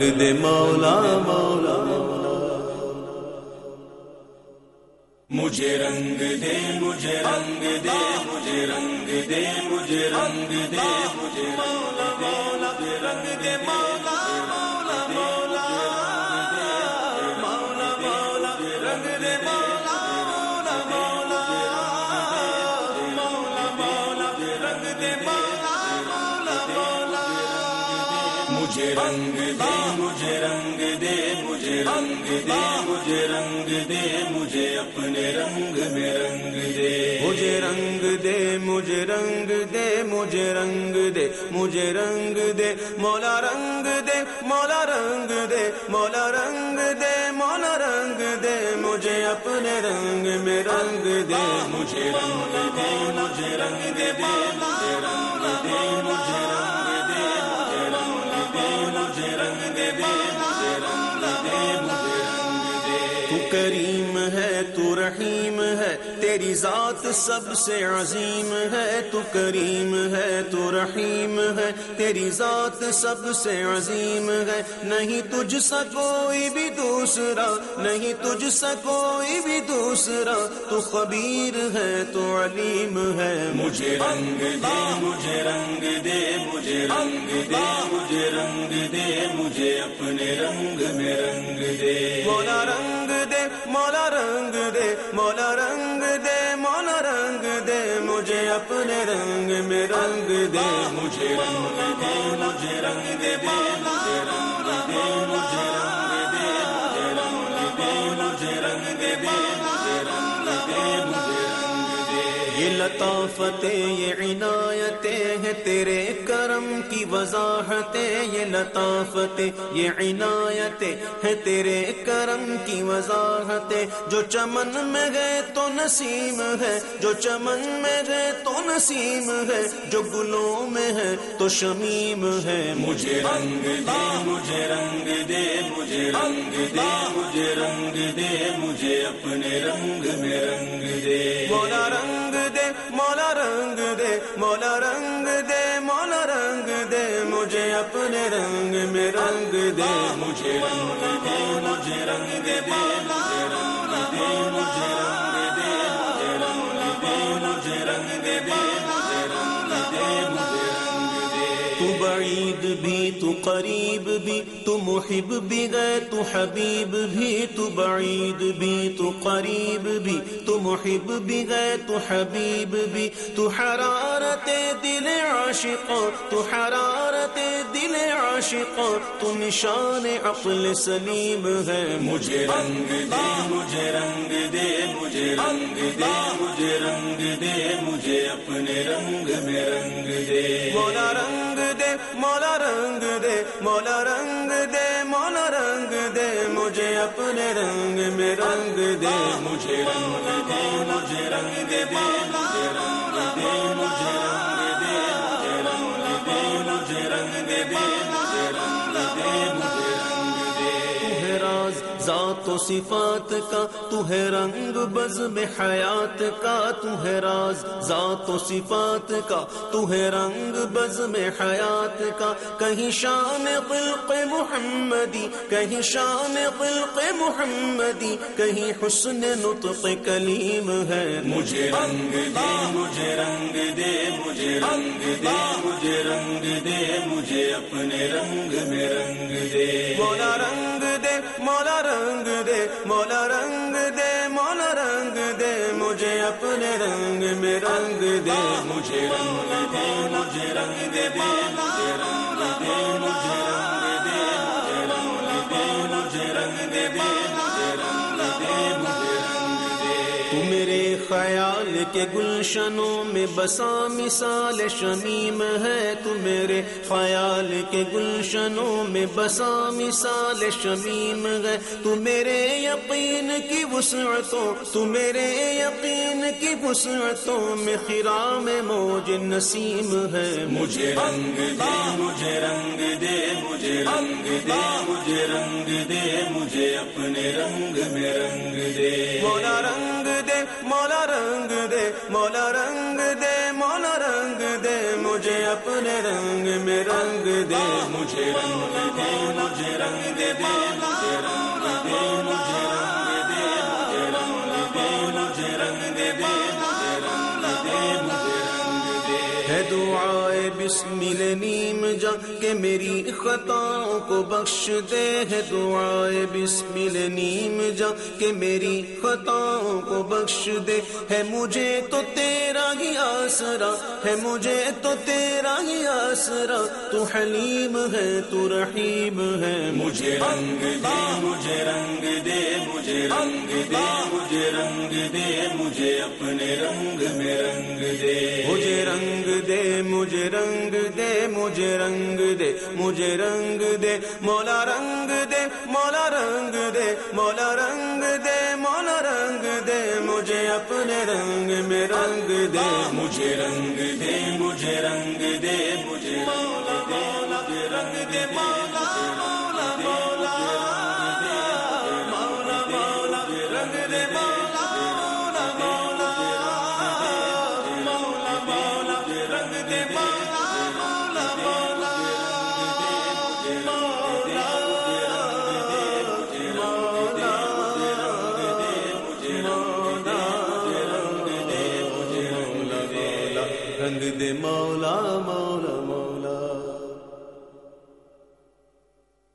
دے مولا مولا مجھے رنگ دے مجھے رنگ دے مجھے رنگ دے مجھے رنگ دے مجھے مولا مولا رنگ دے مولا مولا مولا مولا مولا رنگ دے مولا مولا مولا مولا مولا رنگ دے مولا مولا مولا مجھے رنگ دے مجھے رنگ دے مجھے رنگ دے مجھے رنگ دے مجھے اپنے رنگ میں رنگ دے مجھے رنگ دے مجھے رنگ دے مجھے رنگ دے مجھے رنگ دے مولا رنگ دے مولا رنگ دے مولا رنگ دے مولا رنگ دے مجھے اپنے رنگ میں رنگ دے مجھے رنگ دے مجھے رنگ دے مجھے رنگ دے مجھے رنگ دے مجھے رنگ دے مجھے رنگ دے مجھے رنگ دے مجھے رنگ دے تو کریم ہے تو رحیم ہے تیری ذات سب سے عظیم ہے تو کریم ہے تو رحیم ہے تیری ذات سب سے عظیم ہے نہیں تجھ سا کوئی بھی دوسرا نہیں تجھ سا کوئی بھی دوسرا تو خبیر ہے تو علیم ہے مجھے رنگ دے مجھے رنگ دے مجھے رنگ دے مجھے رنگ دے مجھے اپنے رنگ میں رنگ دے مولا رنگ دے مولا رنگ دے مولا رنگ دے مولا رنگ دے مجھے اپنے رنگ میں رنگ دے مجھے رنگ دے مجھے رنگ دے مجھے رنگ دے مجھے رنگ دے مجھے رنگ دے مجھے رنگ دے مجھے رنگ دے مجھے رنگ دے یہ لطافتیں یہ عنایتیں ہیں تیرے کرم کی وضاحتیں یہ لطافتیں یہ عنایتیں ہیں تیرے کرم کی وضاحتیں جو چمن میں گئے تو نسیم ہے جو چمن میں گئے تو نسیم ہے جو گلوں میں ہے تو شمیم ہے مجھے رنگ دے مجھے رنگ دے مجھے رنگ دے مجھے رنگ دے مجھے اپنے رنگ میں رنگ دے مولا رنگ دے مولا رنگ دے مولا رنگ دے مولا رنگ دے مجھے اپنے رنگ میں رنگ دے مجھے رنگ دے مجھے رنگ دے مجھے رنگ دے مجھے رنگ دے مجھے رنگ دے مجھے رنگ دے مجھے رنگ دے مجھے رنگ دے تو بعید بھی تو قریب بھی تو محب بھی گئے تو حبیب بھی تو بعید بھی تو قریب بھی تو محب بھی گئے تو حبیب بھی تو حرارت دل عاشق تو حرارت دل عاشق تو نشان عقل سلیم ہے مجھے رنگ دے مجھے رنگ دے مجھے رنگ دے مجھے رنگ دے مجھے اپنے رنگ میں رنگ دے مولا رنگ دے مولا رنگ دے مولا رنگ دے مولا رنگ دے مجھے اپنے رنگ میں رنگ دے مجھے رنگ دے مجھے رنگ دے مجھے رنگ دے مجھے رنگ دے مجھے رنگ دے مجھے رنگ دے مجھے رنگ دے مجھے رنگ دے تو ہے راز ذات و صفات کا تو ہے رنگ بزم حیات کا تو ہے راز ذات و صفات کا تو ہے رنگ بزم حیات کا کہیں شان خلق محمدی کہیں شان خلق محمدی کہیں حسن نطق کلیم ہے مجھے رنگ دے مجھے رنگ دے مجھے رنگ دے مجھے رنگ دے مجھے اپنے رنگ میں رنگ دے مولا رنگ دے مولا رنگ دے مولا رنگ دے مولا رنگ دے مجھے اپنے رنگ میں رنگ دے مجھے رنگ دے مجھے رنگ دے مجھے رنگ دے مجھے رنگ دے مجھے رنگ دے مجھے رنگ دے مجھے رنگ دے مجھے رنگ دے تو میرے خیال کے گلشنوں میں بسا مثال شمیم ہے تو میرے خیال کے گلشنوں میں بسا مثال شمیم ہے تو میرے یقین کی وسعتوں تو میرے یقین کی وسعتوں میں خرام موج نسیم ہے مجھے رنگ دے مجھے رنگ دے مجھے رنگ دے مجھے رنگ دے مجھے اپنے رنگ میں رنگ دے مولا رنگ دے مولا رنگ دے مولا رنگ دے مولا رنگ دے مجھے مجھے اپنے رنگ میں رنگ دے، مجھے رنگ دے، مجھے رنگ دے، مجھے رنگ دے، مجھے رنگ دے، مجھے رنگ دے، مجھے رنگ دے، مجھے رنگ دے، مجھے رنگ دے۔ ہے دعائے بسمل نیم جاں کہ میری خطاؤں کو بخش دے، ہے دعائے بسمل نیم جاں کہ میری خطاؤں کو بخش دے، ہے مجھے تو تیرا ہی آسرا، ہے مجھے تو تیرا ہی آسرا، تو حلیم ہے تو رحیم ہے، مجھے رنگ دے، مجھے رنگ دے، مجھے رنگ دے، مجھے رنگ دے، مجھے اپنے رنگ میں رنگ دے، مجھے رنگ دے، مجھے رنگ دے، مجھے رنگ دے، مجھے رنگ دے، مولا رنگ دے، مولا رنگ دے، مولا رنگ دے، مولا رنگ دے، مجھے اپنے رنگ میں رنگ دے، مجھے رنگ دے، مجھے رنگ دے، مجھے رنگ دے، مجھے رنگ دے، مولا